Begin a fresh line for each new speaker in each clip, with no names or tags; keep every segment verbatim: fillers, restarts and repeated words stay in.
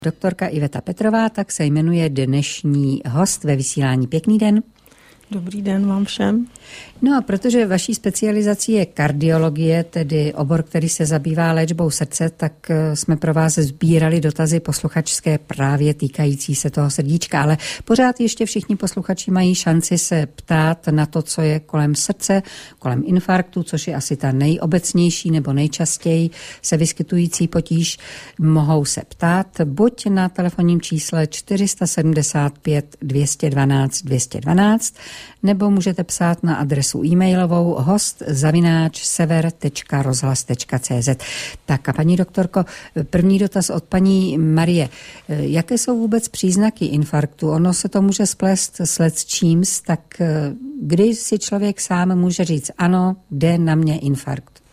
Doktorka Iveta Petrová, tak se jmenuje dnešní host ve vysílání. Pěkný den.
Dobrý den vám všem.
No a protože vaší specializací je kardiologie, tedy obor, který se zabývá léčbou srdce, tak jsme pro vás sbírali dotazy posluchačské právě týkající se toho srdíčka, ale pořád ještě všichni posluchači mají šanci se ptát na to, co je kolem srdce, kolem infarktu, což je asi ta nejobecnější nebo nejčastěji se vyskytující potíž. Mohou se ptát buď na telefonním čísle čtyři sedmdesát pět dvě stě dvanáct dvě stě dvanáct, nebo můžete psát na adresu e-mailovou host zavináč sever tečka rozhlas tečka cé zet. Tak a paní doktorko, první dotaz od paní Marie. Jaké jsou vůbec příznaky infarktu? Ono se to může splést s lecčíms, tak kdy si člověk sám může říct, ano, jde na mě infarkt?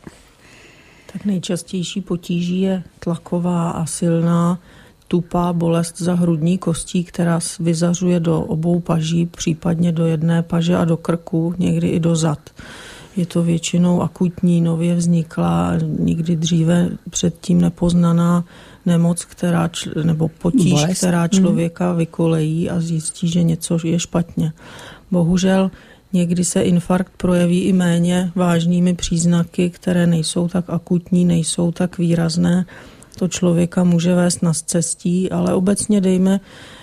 Tak nejčastější potíží je tlaková a silná tupá bolest za hrudní kostí, která vyzařuje do obou paží, případně do jedné paže a do krku, někdy i do zad. Je to většinou akutní, nově vzniklá, nikdy dříve předtím nepoznaná nemoc, která, nebo potíž, bolest. která člověka vykolejí a zjistí, že něco je špatně. Bohužel někdy se infarkt projeví i méně vážnými příznaky, které nejsou tak akutní, nejsou tak výrazné. To člověka může vést na scestí, ale obecně dejme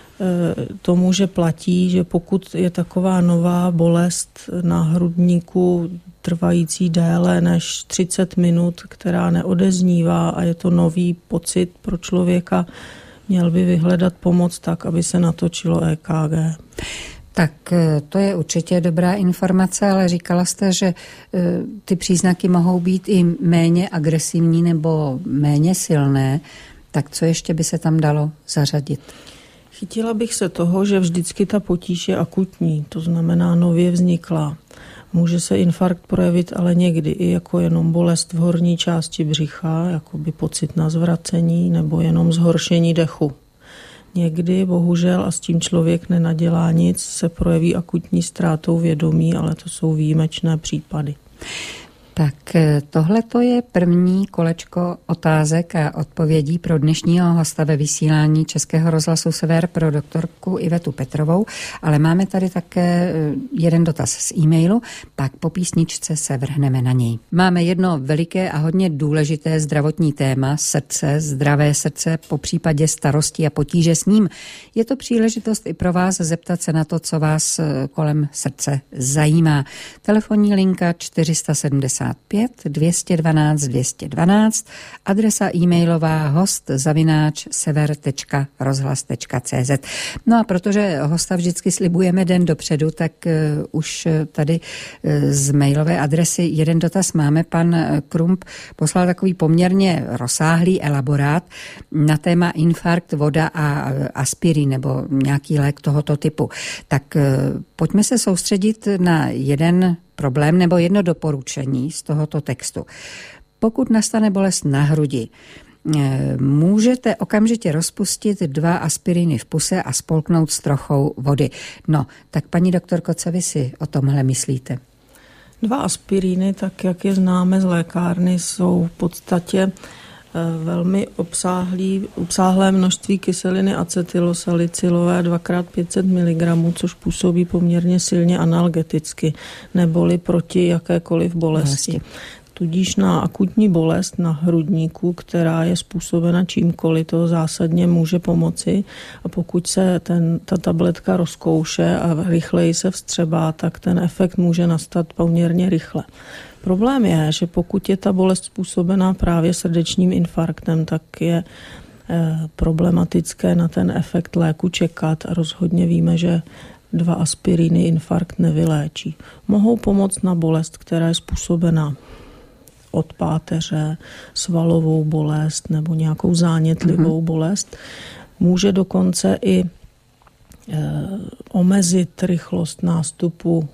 tomu, že platí, že pokud je taková nová bolest na hrudníku trvající déle než třicet minut, která neodeznívá a je to nový pocit pro člověka, měl by vyhledat pomoc tak, aby se natočilo é ká gé.
Tak to je určitě dobrá informace, ale říkala jste, že ty příznaky mohou být i méně agresivní nebo méně silné. Tak co ještě by se tam dalo zařadit?
Chytila bych se toho, že vždycky ta potíž je akutní, to znamená nově vzniklá. Může se infarkt projevit ale někdy i jako jenom bolest v horní části břicha, jako by pocit na zvracení nebo jenom zhoršení dechu. Někdy, bohužel, a s tím člověk nenadělá nic, se projeví akutní ztrátou vědomí, ale to jsou výjimečné případy.
Tak tohle to je první kolečko otázek a odpovědí pro dnešního hosta ve vysílání Českého rozhlasu Sever pro doktorku Ivetu Petrovou, ale máme tady také jeden dotaz z e-mailu, pak po písničce se vrhneme na něj. Máme jedno veliké a hodně důležité zdravotní téma, srdce, zdravé srdce, po případě starosti a potíže s ním. Je to příležitost i pro vás zeptat se na to, co vás kolem srdce zajímá. Telefonní linka čtyři sedmdesát pět dvě stě dvanáct dvě stě dvanáct, adresa e-mailová host zavináč sever tečka rozhlas tečka cé zet. No a protože hosta vždycky slibujeme den dopředu, tak uh, už tady uh, z mailové adresy jeden dotaz máme. Pan Krump poslal takový poměrně rozsáhlý elaborát na téma infarkt, voda a aspirin nebo nějaký lék tohoto typu. Tak uh, pojďme se soustředit na jeden problém nebo jedno doporučení z tohoto textu. Pokud nastane bolest na hrudi, můžete okamžitě rozpustit dva aspiriny v puse a spolknout s trochou vody. No, tak paní doktorko, co vy si o tomhle myslíte?
Dva aspiriny, tak jak je známe z lékárny, jsou v podstatě velmi obsáhlý, obsáhlé množství kyseliny acetylosalicylové dva krát pět set miligramů, což působí poměrně silně analgeticky, neboli proti jakékoliv bolesti. Vlastně. Tudíž na akutní bolest na hrudníku, která je způsobena čímkoliv, to zásadně může pomoci. A pokud se ten, ta tabletka rozkouše a rychleji se vstřebá, tak ten efekt může nastat poměrně rychle. Problém je, že pokud je ta bolest způsobená právě srdečním infarktem, tak je eh, problematické na ten efekt léku čekat a rozhodně víme, že dva aspiriny infarkt nevyléčí. Mohou pomoct na bolest, která je způsobená od páteře, svalovou bolest nebo nějakou zánětlivou mm-hmm. bolest. Může dokonce i eh, omezit rychlost nástupu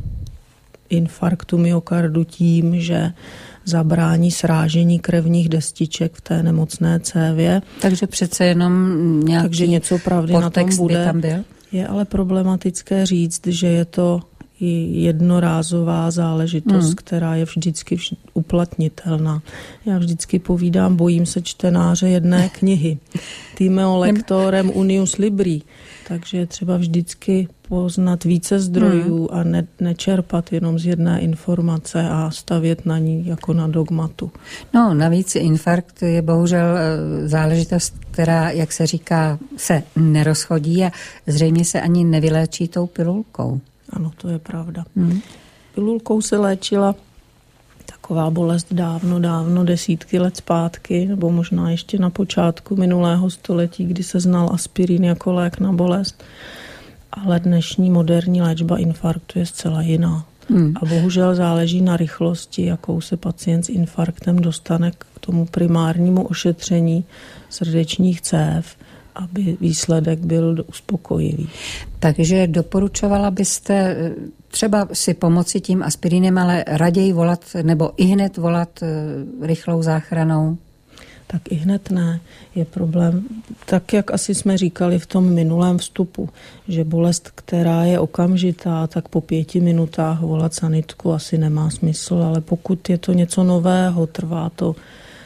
infarktu myokardu tím, že zabrání srážení krevních destiček v té nemocné cévě.
Takže přece jenom nějaký
Takže něco pravdy na tom bude.
Tam byl?
Je ale problematické říct, že je to jednorázová záležitost, hmm. která je vždycky vž- uplatnitelná. Já vždycky povídám, bojím se čtenáře jedné knihy. Timeo lectorem unius libri. Takže je třeba vždycky poznat více zdrojů hmm. a ne, nečerpat jenom z jedné informace a stavět na ní jako na dogmatu.
No, navíc infarkt je bohužel záležitost, která, jak se říká, se nerozchodí a zřejmě se ani nevyléčí tou pilulkou.
Ano, to je pravda. Hmm. Pilulkou se léčila taková bolest dávno, dávno, desítky let zpátky, nebo možná ještě na počátku minulého století, kdy se znal aspirin jako lék na bolest. Ale dnešní moderní léčba infarktu je zcela jiná. Hmm. A bohužel záleží na rychlosti, jakou se pacient s infarktem dostane k tomu primárnímu ošetření srdečních cév, aby výsledek byl uspokojivý.
Takže doporučovala byste třeba si pomoci tím aspirinem, ale raději volat nebo i hned volat rychlou záchranou?
Tak i hned ne. Je problém, tak jak asi jsme říkali v tom minulém vstupu, že bolest, která je okamžitá, tak po pěti minutách volat sanitku asi nemá smysl, ale pokud je to něco nového, trvá to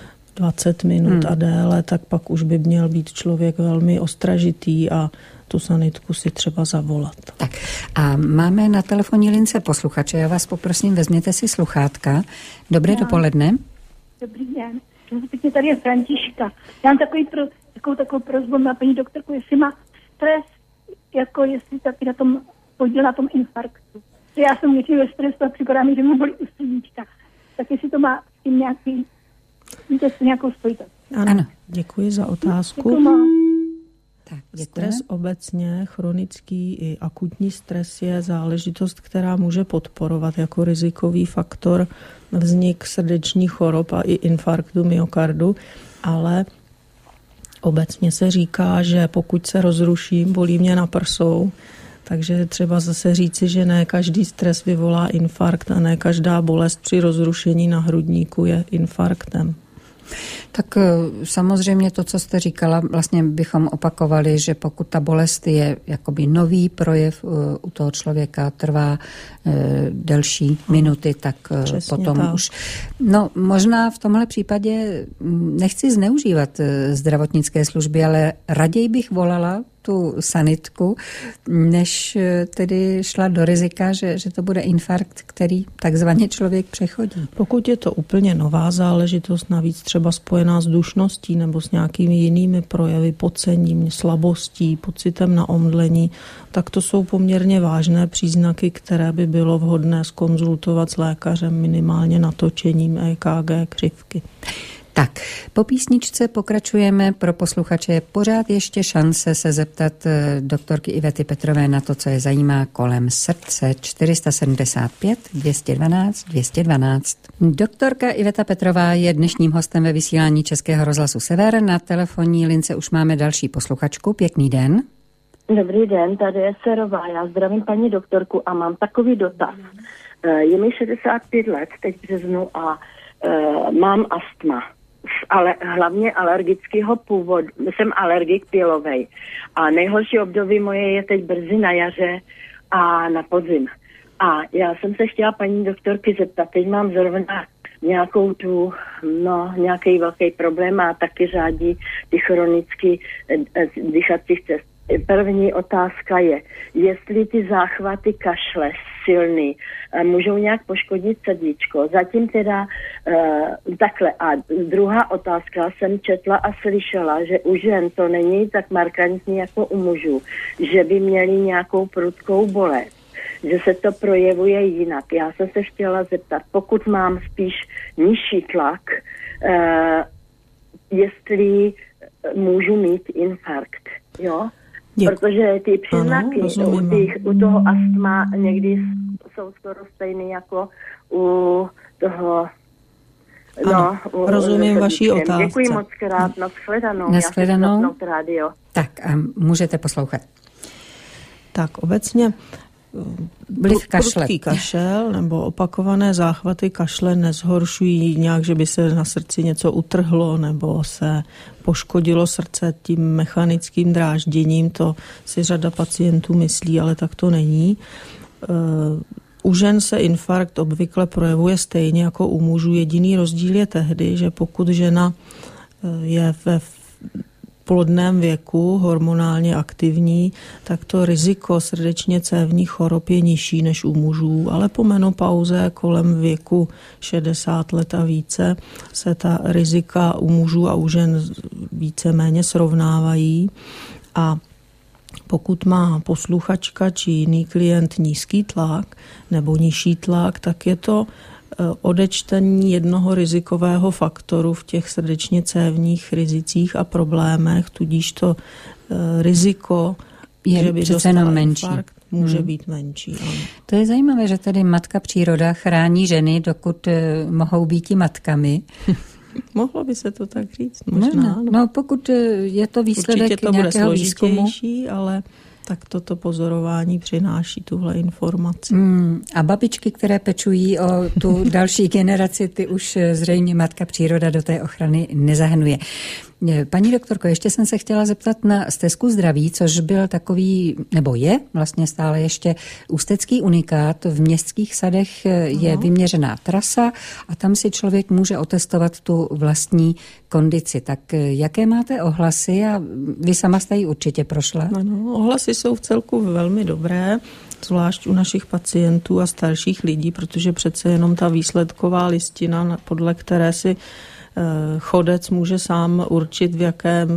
dvacet minut hmm. a déle, tak pak už by měl být člověk velmi ostražitý a tu sanitku si třeba zavolat.
Tak a máme na telefonní lince posluchače. Já vás poprosím, vezměte si sluchátka. Dobré no. dopoledne.
Dobrý den. Pěkně, tady je Františka. Já mám takový pro, takovou, takovou prozbu na paní doktorku, jestli má stres, jako jestli taky na tom podíl na tom infarktu. Já jsem někdy ve stresu a připadá mi, že mu bolí ústníčka. Tak jestli to má s tím nějaký, víte, s nějakou spojitost.
Ano, ano, děkuji za otázku.
Děkuji.
Tak, stres obecně, chronický i akutní stres je záležitost, která může podporovat jako rizikový faktor vznik srdečních chorob a i infarktu myokardu, ale obecně se říká, že pokud se rozruším, bolí mě na prsou, takže třeba zase říci, že ne každý stres vyvolá infarkt a ne každá bolest při rozrušení na hrudníku je infarktem.
Tak samozřejmě to, co jste říkala, vlastně bychom opakovali, že pokud ta bolest je jakoby nový projev u toho člověka, trvá delší minuty, tak
Přesně
potom
tak.
už... No možná v tomhle případě nechci zneužívat zdravotnické služby, ale raději bych volala tu sanitku, než tedy šla do rizika, že, že to bude infarkt, který takzvaně člověk přechodí.
Pokud je to úplně nová záležitost, navíc třeba spojená s dušností nebo s nějakými jinými projevy, podcením, slabostí, pocitem na omdlení, tak to jsou poměrně vážné příznaky, které by bylo vhodné zkonzultovat s lékařem minimálně natočením E K G křivky.
Tak, po písničce pokračujeme. Pro posluchače je pořád ještě šance se zeptat doktorky Ivety Petrové na to, co je zajímá kolem srdce. čtyři sedmdesát pět, dvě stě dvanáct, dvě stě dvanáct. Doktorka Iveta Petrová je dnešním hostem ve vysílání Českého rozhlasu Sever. Na telefonní lince už máme další posluchačku. Pěkný den.
Dobrý den, tady je Serová. Já zdravím paní doktorku a mám takový dotaz. Je mi šedesát pět let teď v březnu a mám astma. Ale hlavně alergického původu. Jsem alergik pilovej. A nejhorší období moje je teď brzy na jaře a na podzim. A já jsem se chtěla paní doktorky zeptat, teď mám zrovna nějakou tu, no, nějaký velký problém a taky řádí ty chronicky dýchacích cest. První otázka je, jestli ty záchvaty kašle silný můžou nějak poškodit srdíčko. Zatím teda uh, takhle. A druhá otázka, jsem četla a slyšela, že u žen to není tak markantní jako u mužů, že by měli nějakou prudkou bolest, že se to projevuje jinak. Já jsem se chtěla zeptat, pokud mám spíš nižší tlak, uh, jestli můžu mít infarkt, jo? Děk. Protože ty příznaky ano, u, těch, u toho astma někdy jsou skoro stejné jako u toho...
Ano,
no,
rozumím
u,
vaší otázce.
Děkuji moc krát, nashledanou.
Nashledanou.
Já si rádio.
Tak a můžete poslouchat.
Tak obecně
Vliv kašle.
Prudký kašel nebo opakované záchvaty kašle nezhoršují nějak, že by se na srdci něco utrhlo nebo se poškodilo srdce tím mechanickým drážděním. To si řada pacientů myslí, ale tak to není. U žen se infarkt obvykle projevuje stejně jako u mužů. Jediný rozdíl je tehdy, že pokud žena je ve plodném věku, hormonálně aktivní, tak to riziko srdečně cévních chorob je nižší než u mužů, ale po menopauze kolem věku šedesát let a více se ta rizika u mužů a u žen víceméně srovnávají. A pokud má posluchačka či jiný klient nízký tlak nebo nižší tlak, tak je to odečtení jednoho rizikového faktoru v těch srdečně cévních rizicích a problémech, tudíž to riziko,
je
že by dostala infarkt, může hmm. být menší. Ano.
To je zajímavé, že tady matka příroda chrání ženy, dokud mohou být i matkami.
Mohlo by se to tak říct, možná.
No, no pokud je to výsledek
určitě to
nějakého
bude
výzkumu.
Ale tak toto pozorování přináší tuhle informaci.
Hmm, a babičky, které pečují o tu další generaci, ty už zřejmě matka příroda do té ochrany nezahrnuje. Paní doktorko, ještě jsem se chtěla zeptat na stezku zdraví, což byl takový, nebo je vlastně stále ještě ústecký unikát. V městských sadech je no. vyměřená trasa a tam si člověk může otestovat tu vlastní kondici. Tak jaké máte ohlasy a vy sama jste ji určitě prošla?
Ano, ohlasy jsou v celku velmi dobré, zvlášť u našich pacientů a starších lidí, protože přece jenom ta výsledková listina, podle které si chodec může sám určit, v jakém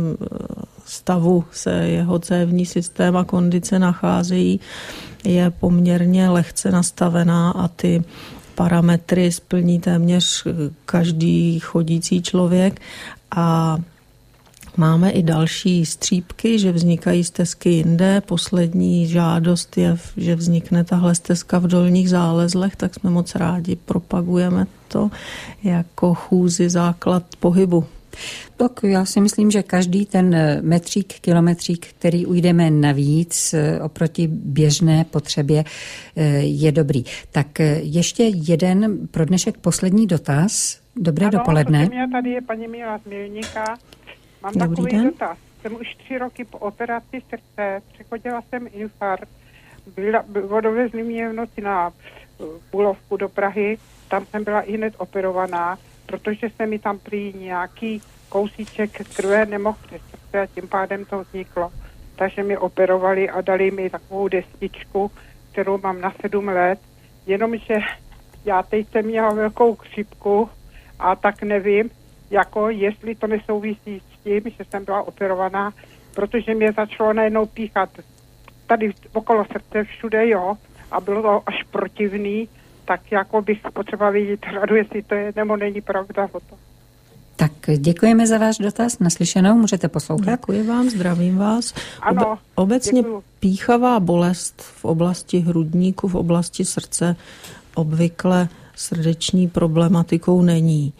stavu se jeho cévní systém a kondice nacházejí, je poměrně lehce nastavená a ty parametry splní téměř každý chodící člověk. A máme i další střípky, že vznikají stezky jinde. Poslední žádost je, že vznikne tahle stezka v Dolních Zálezlech, tak jsme moc rádi, propagujeme to jako chůzi základ pohybu.
Tak já si myslím, že každý ten metřík, kilometřík, který ujdeme navíc oproti běžné potřebě, je dobrý. Tak ještě jeden pro dnešek poslední dotaz. Dobré
ano,
dopoledne.
Ano, tady je paní Míla z Milníka. Mám
Dobrý
takový
den.
dotaz. Jsem už tři roky po operaci srdce, přechodila jsem infarkt, byla, dovezli mě v noci na Bulovku do Prahy, tam jsem byla i hned operovaná, protože se mi tam prý nějaký kousíček krve nemohl přes srdce a tím pádem to vzniklo. Takže mi operovali a dali mi takovou destičku, kterou mám na sedm let, jenomže já teď jsem měla velkou chřipku a tak nevím, jako jestli to nesouvisí s tím, že jsem byla operovaná, protože mě začalo najednou píchat tady okolo srdce všude, jo, a bylo to až protivný, tak jako bych potřeba vidět radu, jestli to je nebo není pravda o to.
Tak děkujeme za váš dotaz, naslyšenou, můžete poslouchat.
Děkuji vám, zdravím vás.
Ano,
Obe- obecně
děkuju.
píchavá bolest v oblasti hrudníku, v oblasti srdce obvykle srdeční problematikou není.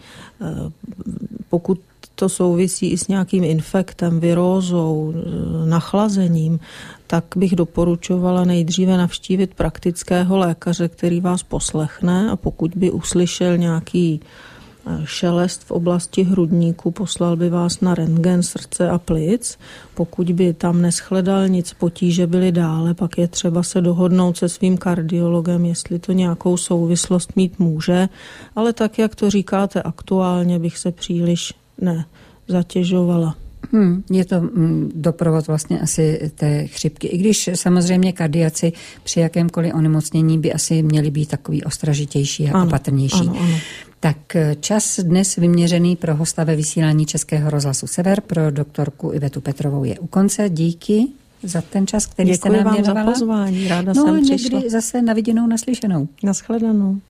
Pokud to souvisí i s nějakým infektem, virózou, nachlazením, tak bych doporučovala nejdříve navštívit praktického lékaře, který vás poslechne, a pokud by uslyšel nějaký šelest v oblasti hrudníku, poslal by vás na rentgen srdce a plic. Pokud by tam neshledal nic, potíže byly dále, pak je třeba se dohodnout se svým kardiologem, jestli to nějakou souvislost mít může, ale tak, jak to říkáte aktuálně, bych se příliš nezatěžovala.
Hmm, je to mm, doprovod vlastně asi té chřipky. I když samozřejmě kardiaci při jakémkoliv onemocnění by asi měli být takový ostražitější a
ano,
opatrnější.
Ano, ano.
Tak čas dnes vyměřený pro hosta ve vysílání Českého rozhlasu Sever pro doktorku Ivetu Petrovou je u konce. Díky za ten čas, který
Děkuji
jste nám
vám
věnovala.
za pozvání, ráda
no,
jsem přišla.
No někdy zase na viděnou, naslyšenou.
Naschledanou.